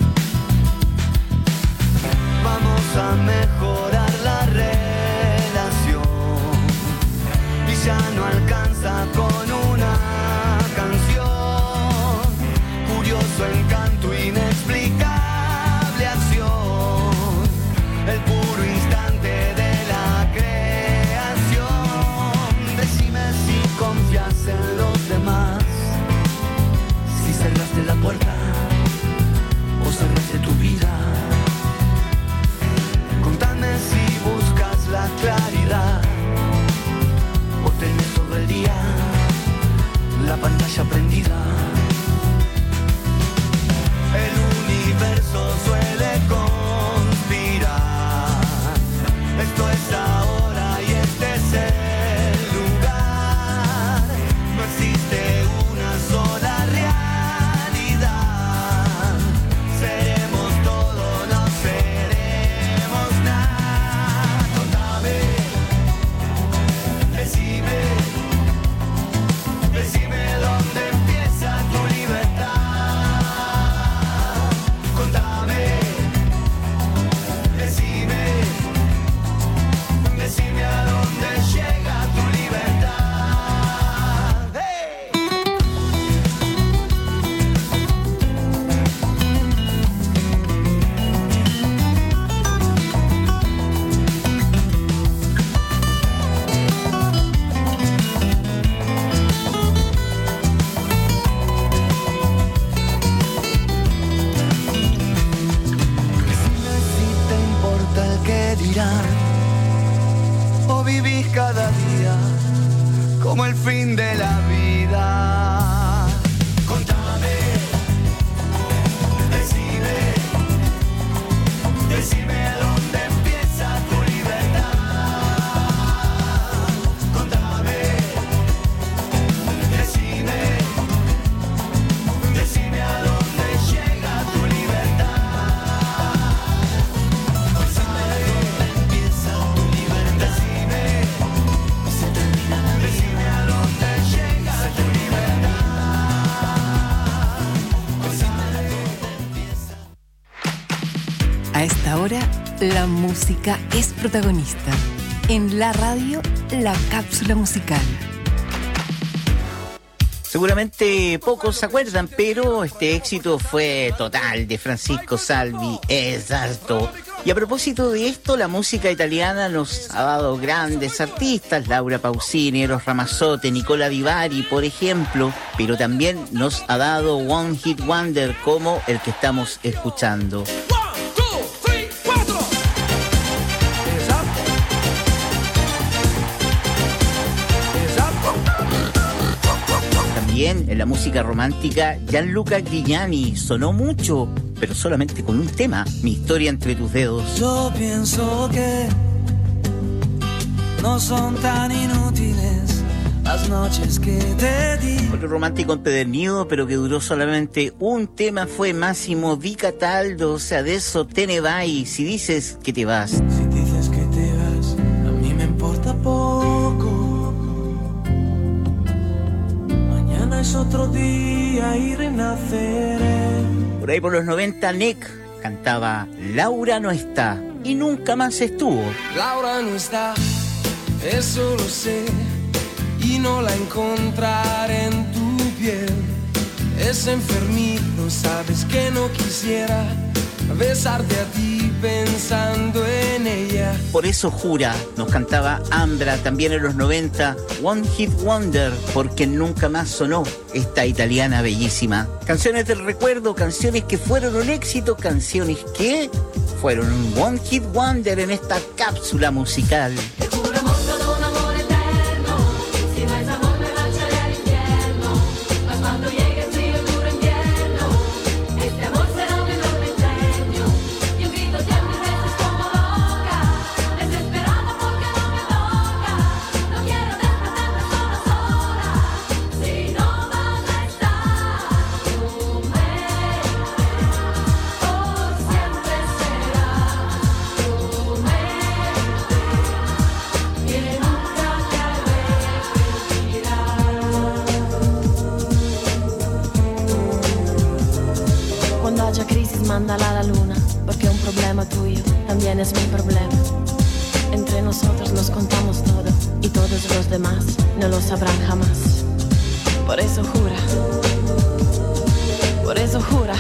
Vamos a mejorar la relación y ya no alcanza con una canción. Curioso encanto, inexplicable acción, el puro instante de la creación. Decime si confías en los demás, si cerraste la puerta o cerraste tu vida. Contame si buscas la claridad o tenés todo el día la pantalla prendida. El universo suele conspirar. Esto es ahora y este es el lugar. No existe una sola realidad. Seremos todo, no seremos nada. Contame, decime dónde empieza tu libertad. Decime a dónde llega tu libertad. ¡Hey! Decime si te importa el que dirán, o vivís cada día como el fin de la vida. Contame, decime dónde empieza tu libertad. Contame, decime a dónde llega tu libertad. Decime dónde empieza tu libertad. Decime a dónde
ahora la música es protagonista. En la radio, la cápsula musical.
Seguramente pocos se acuerdan, pero este éxito fue total de Francisco Salvi, Esatto. Y a propósito de esto, la música italiana nos ha dado grandes artistas, Laura Pausini, Eros Ramazzotti, Nicola Di Bari, por ejemplo, pero también nos ha dado One Hit Wonder como el que estamos escuchando. También en la música romántica, Gianluca Grignani sonó mucho, pero solamente con un tema, Mi historia entre tus dedos.
Yo pienso que no son tan inútiles las noches que te di.
Otro romántico empedernido, pero que duró solamente un tema, fue Massimo Di Cataldo, o sea, de eso te ne vai, si dices que te vas.
Si dices que te vas, a mí me importa poco. Mañana es otro día y renaceré.
Por ahí por los 90, Nick cantaba Laura no está y nunca más estuvo.
Laura no está, eso lo sé, y no la encontraré en tu piel. Es enfermizo, sabes que no quisiera besarte a ti pensando en ella.
Por eso jura, nos cantaba Ambra también en los 90, One Hit Wonder, porque nunca más sonó esta italiana bellísima. Canciones del recuerdo, canciones que fueron un éxito, canciones que fueron un One Hit Wonder en esta cápsula musical.
Mándala a la luna, porque un problema tuyo también es mi problema. Entre nosotros nos contamos todo y todos los demás no lo sabrán jamás. Por eso jura, por eso jura,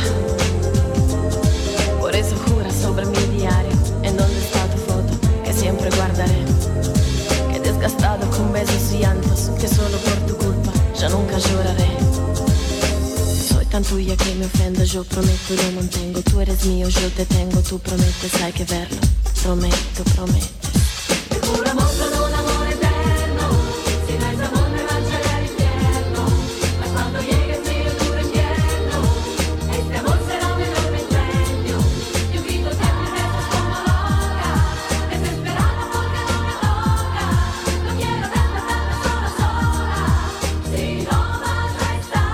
por eso jura sobre mi diario, en donde está tu foto, que siempre guardaré. Que desgastado con besos y llantos, que solo por tu culpa yo nunca lloraré. Tan tuya que me ofendo, yo prometo, lo mantengo. Tú eres mío, yo te tengo, tú prometes, hay que verlo. Prometo, prometes.
Te juro amor con un amor eterno. Si no es amor me marcharé al infierno. Mas cuando llegue el frío y duro invierno, este amor será un enorme incendio. Yo grito siempre besos como loca, desesperada porque no me toca. No quiero despertarme sola. Si no vas a estar.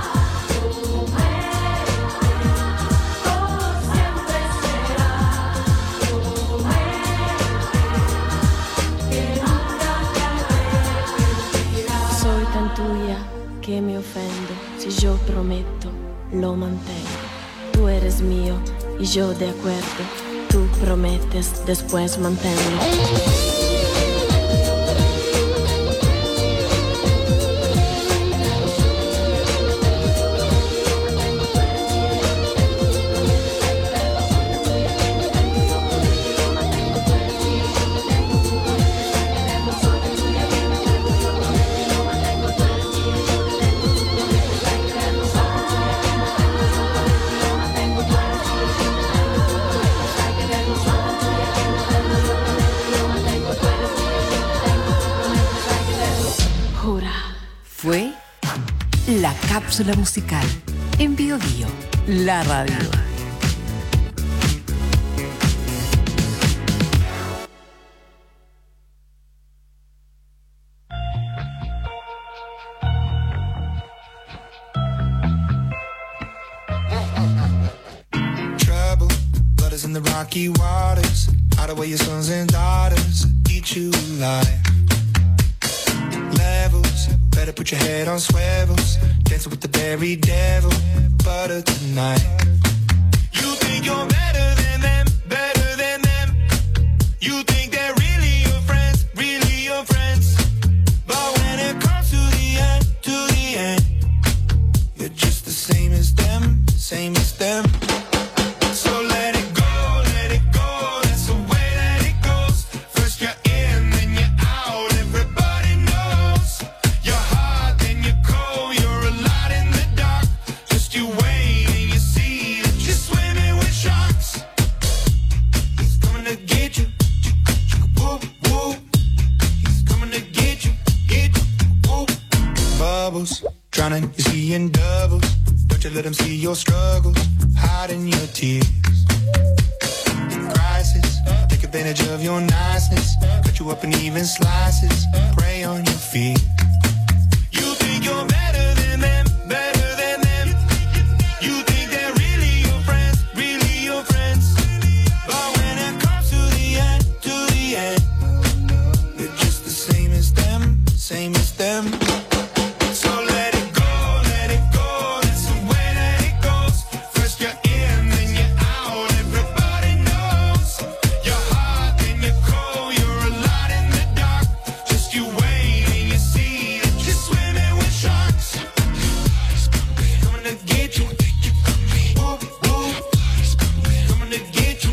Tuya que me ofendo, si yo prometo, lo mantengo. Tú eres mío y yo de acuerdo. Tú prometes, después manténlo.
Fue la cápsula musical en Bio Bio, la radio.
Trouble, blood is in the rocky waters. Hide away your sons and daughters, eat you alive. Levels, better put your head on swivels. Dancing with the very devil, butter tonight. You think you're better than them, better than You think they're really your friends, really your friends. But when it comes to the end, you're just the same as them, same as them. So let it go, that's the way that it goes. First you're in, then you're out, everybody knows. You're hot, then you're cold, you're a lot in the dark. Just you wait and you see that you're swimming with sharks. He's coming to get you, whoop, whoop. He's coming to get you, whoop. Bubbles, drowning, you see in doubles. Don't you let him see your struggles, hiding your tears. Crisis, take advantage of your niceness. Cut you up in even slices, prey on your fear. You think you're better than them, better than them. You think they're really your friends, really your friends. But when it comes to the end, you're just the same as them, same as them. So let it go, that's the way that it goes. First you're in, then you're out, everybody knows. You're hot, then you're cold, you're a lot in the dark. Just you wait and you see that you're swimming with sharks. Coming to get you, whoop, whoop. Coming to get you,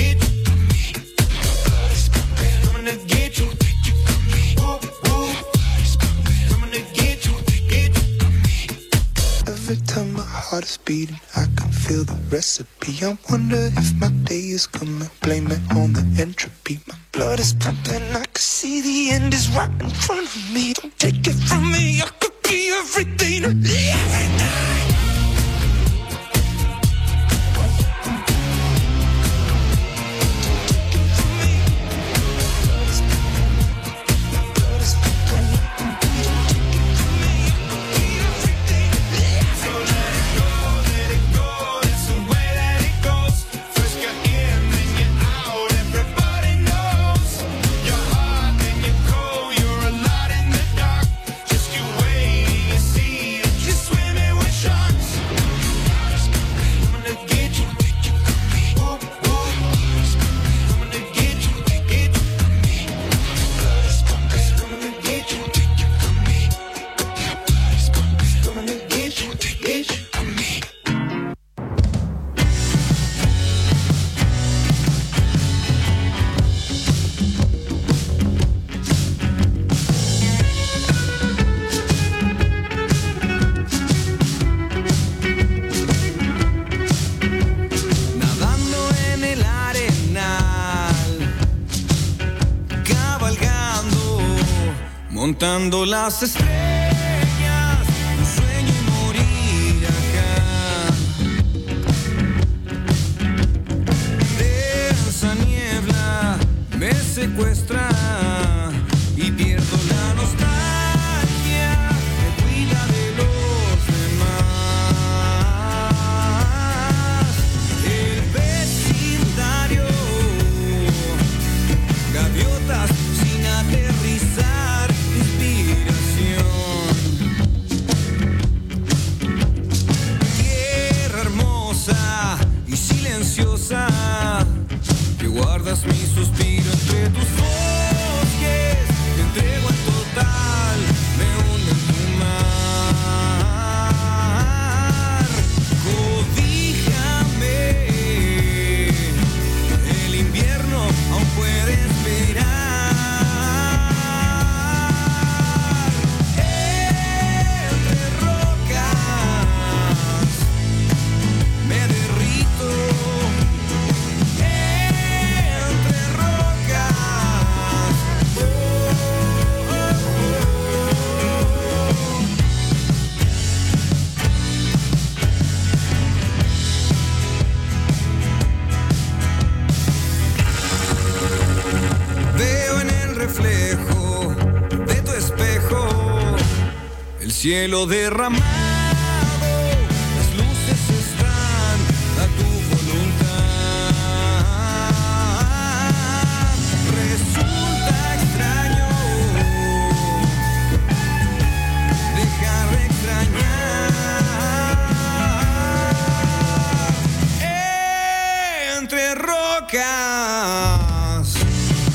coming to get you, whoop, whoop. Coming to get you. Every time my heart is beating, I can feel the recipe. I wonder if my day is coming. Blame it on the entropy. My blood is pumping. I can see the end is right in front of me. Don't take it from me. I could be everything every night.
Montando las estrellas, un sueño y morir acá. Densa niebla me secuestra y pierdo la nostalgia, me cuida de los demás. El vecindario, gaviotas sin aterrizar. Tierra hermosa y silenciosa, que guardas mi suspiro entre tus bosques. Te entrego en total, me hundo en tu mar. Cobíjame, el invierno aún puede esperar. Reflejo de tu espejo, el cielo derramado, las luces están a tu voluntad. Resulta extraño dejar de extrañar entre rocas.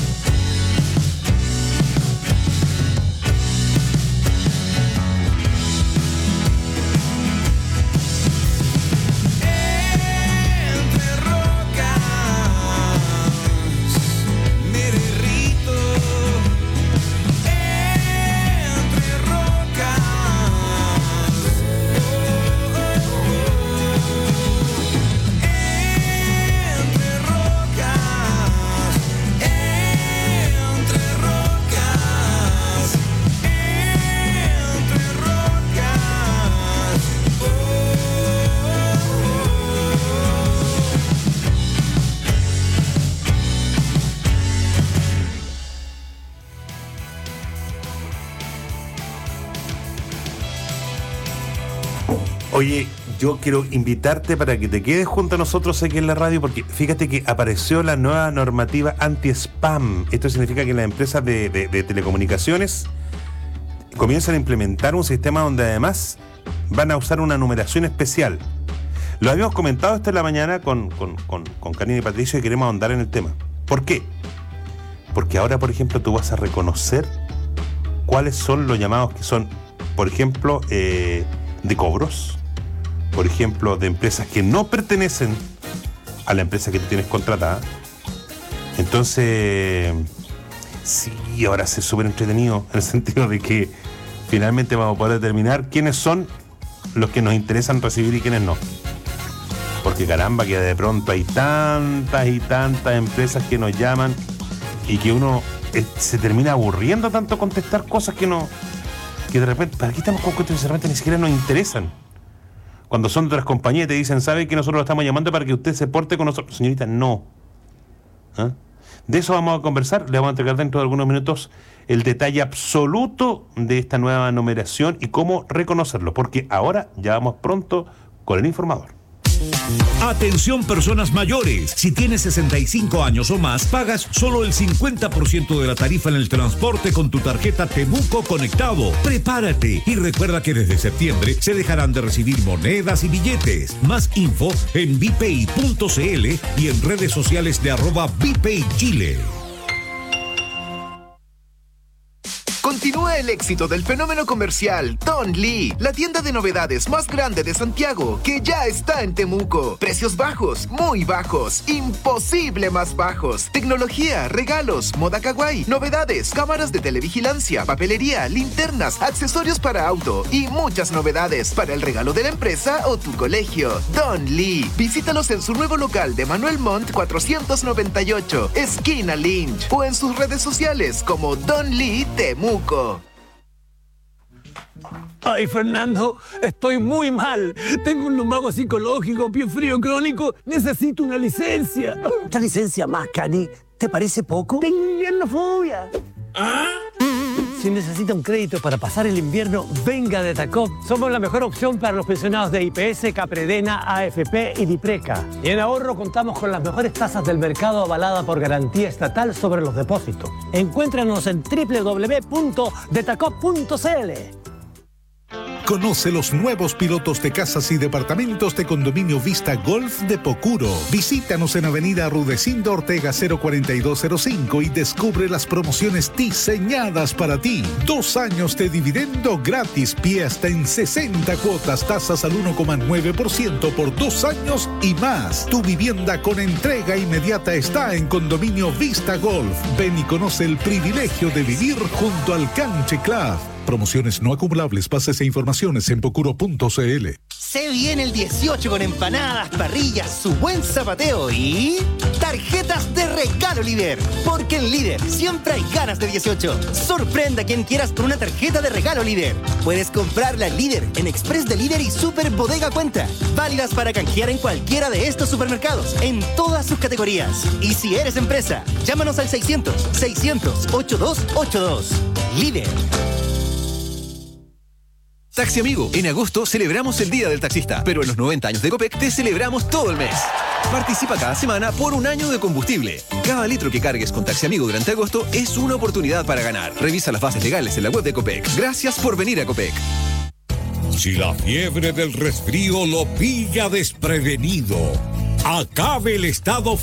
Oye, yo quiero invitarte para que te quedes junto a nosotros aquí en la radio, porque fíjate que apareció la nueva normativa anti-spam. Esto significa que las empresas de telecomunicaciones comienzan a implementar un sistema donde además van a usar una numeración especial. Lo habíamos comentado esta en la mañana con Karina y Patricio y queremos ahondar en el tema. ¿Por qué? Porque ahora, por ejemplo, tú vas a reconocer cuáles son los llamados que son, por ejemplo, de cobros, por ejemplo, de empresas que no pertenecen a la empresa que tú tienes contratada. Entonces, sí, ahora es súper entretenido en el sentido de que finalmente vamos a poder determinar quiénes son los que nos interesan recibir y quiénes no. Porque caramba, que de pronto hay tantas y tantas empresas que nos llaman y que uno se termina aburriendo tanto contestar cosas que de repente, ¿para qué estamos con cosas que de repente ni siquiera nos interesan? Cuando son de otras compañías y te dicen, ¿sabe que nosotros lo estamos llamando para que usted se porte con nosotros? Señorita, no. ¿Ah? De eso vamos a conversar, le vamos a entregar dentro de algunos minutos el detalle absoluto de esta nueva numeración y cómo reconocerlo, porque ahora ya vamos pronto con el informador.
Atención personas mayores, si tienes 65 años o más, pagas solo el 50% de la tarifa en el transporte con tu tarjeta Temuco Conectado. Prepárate y recuerda que desde septiembre se dejarán de recibir monedas y billetes. Más info en bpay.cl y en redes sociales de @bpaychile.
Continúa el éxito del fenómeno comercial Don Lee, la tienda de novedades más grande de Santiago, que ya está en Temuco. Precios bajos, muy bajos, imposible más bajos. Tecnología, regalos, moda kawaii, novedades, cámaras de televigilancia, papelería, linternas, accesorios para auto y muchas novedades para el regalo de la empresa o tu colegio. Don Lee. Visítalos en su nuevo local de Manuel Montt 498, esquina Lynch, o en sus redes sociales como Don Lee Temuco.
Ay, Fernando, estoy muy mal. Tengo un lumbago psicológico, pie frío crónico. Necesito una licencia.
¿Esta licencia más, Cani? ¿Te parece poco?
Tengo inviernofobia. Si necesita un crédito para pasar el invierno, venga de Tacop. Somos la mejor opción para los pensionados de IPS, Capredena, AFP y Dipreca. Y en ahorro contamos con las mejores tasas del mercado avalada por garantía estatal sobre los depósitos. Encuéntranos en www.detacop.cl.
Conoce los nuevos pilotos de casas y departamentos de Condominio Vista Golf de Pocuro. Visítanos en Avenida Rudecindo Ortega 04205 y descubre las promociones diseñadas para ti. 2 años de dividendo gratis, pie hasta en 60 cuotas, tasas al 1,9% por 2 años y más. Tu vivienda con entrega inmediata está en Condominio Vista Golf. Ven y conoce el privilegio de vivir junto al Country Club. Promociones no acumulables, bases e informaciones en pocuro.cl.
Se viene el 18 con empanadas, parrillas, su buen zapateo y tarjetas de regalo Líder. Porque en Líder siempre hay ganas de 18. Sorprenda a quien quieras con una tarjeta de regalo Líder. Puedes comprarla en Líder, en Express de Líder y Super Bodega Cuenta. Válidas para canjear en cualquiera de estos supermercados, en todas sus categorías. Y si eres empresa, llámanos al 600-600-8282. Líder.
Taxi Amigo, en agosto celebramos el Día del Taxista, pero en los 90 años de Copec te celebramos todo el mes. Participa cada semana por 1 año de combustible. Cada litro que cargues con Taxi Amigo durante agosto es una oportunidad para ganar. Revisa las bases legales en la web de Copec. Gracias por venir a Copec.
Si la fiebre del resfrío lo pilla desprevenido, acabe el estado